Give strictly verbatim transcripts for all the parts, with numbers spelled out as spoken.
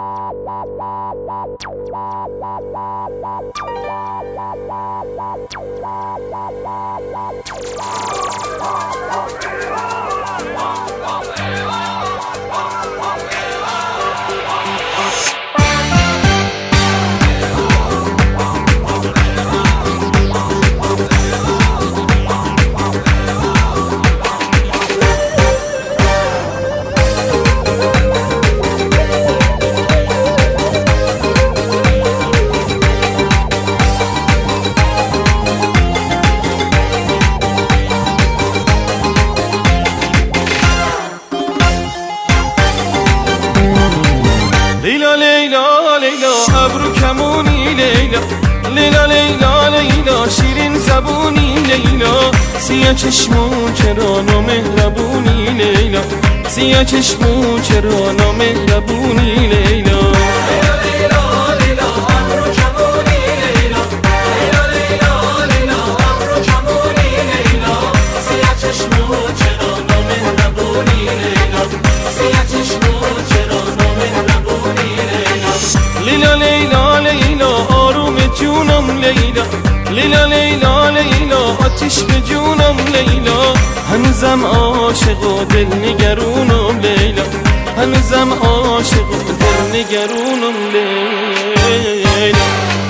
لیلا لیلا لیلا ابرو کمونی لیلا، لیلا لیلا لیلا شیرین زبونی لیلا، سیاه چشمون چرا نامهربونی لیلا، سیاه چشمون چرا نامهربونی لیلا. لیلا لیلا لیلا آروم جونم لیلا، لیلا لیلا لیلا آتیش به جونم لیلا، هنوزم عاشق و دل نگرونم لیلا، هنوزم عاشق و دل نگرونم لیلا.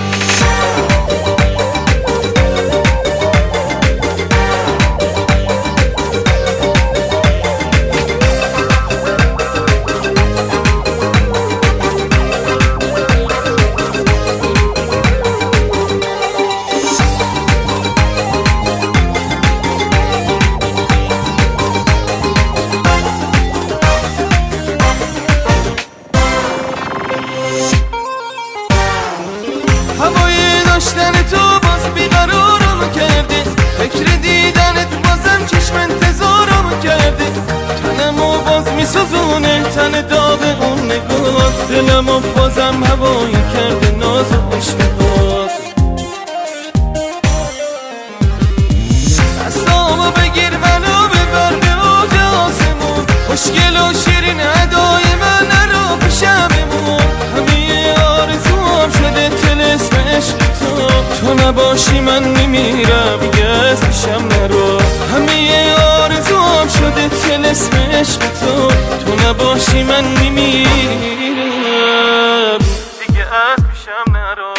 هوای داشتن تو باز بیقرارم کرده، فکر دیدنت بازم چشم انتظارم کرده، تنمو باز میسوزونه تن داغ اون نگاه، دلمو بازم هوایی کرده ناز و اشتباه. دستامو بگیر منو ببر به اوج آسمون، خوشگل و شیرین ادای من رو پیشم بمون، همه آرزوام شده طلسم عشق تو، تو نباشی من میمیرم دیگه از پیشم نرو، همه آرزوام شده طلسم عشق تو، تو نباشی من میمیرم دیگه از پیشم نرو.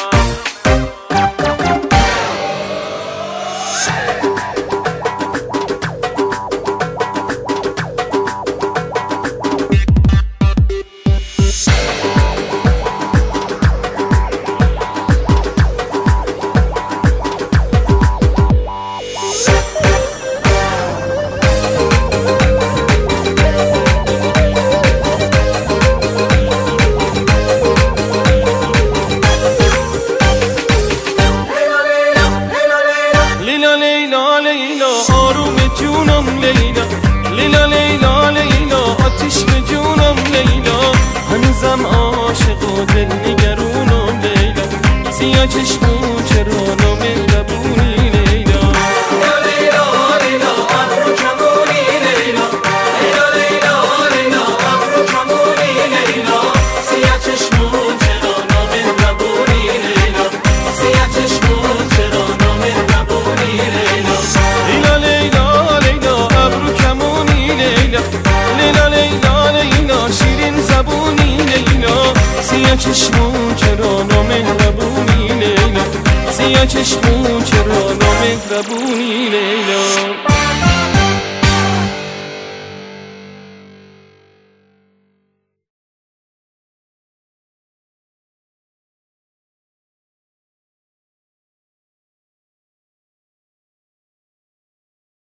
لیلا لیلا آروم جونم لیلا، لیلا لیلا لیلا آتیش به جونم لیلا، هنوزم عاشق و دل نگرونم لیلا، سیاه چشمون چرا نامهربونی لیلا. لیلا لیلا لیلا ابرو کمونی لیلا، لیلا لیلا لیلا ابرو کمونی لیلا، سیاه چشمون چرا نامهربونی لیلا، سیاه چشمون چرا نامهربونی لیلا. لیلا لیلا لیلا ابرو کمونی لیلا، لیلا لیلا لیلا شیرین زبونی لیلا، سیاه چشمون چرا نامهربونی لیلا، سیاه چشمون چرا نامهربونی لیلا.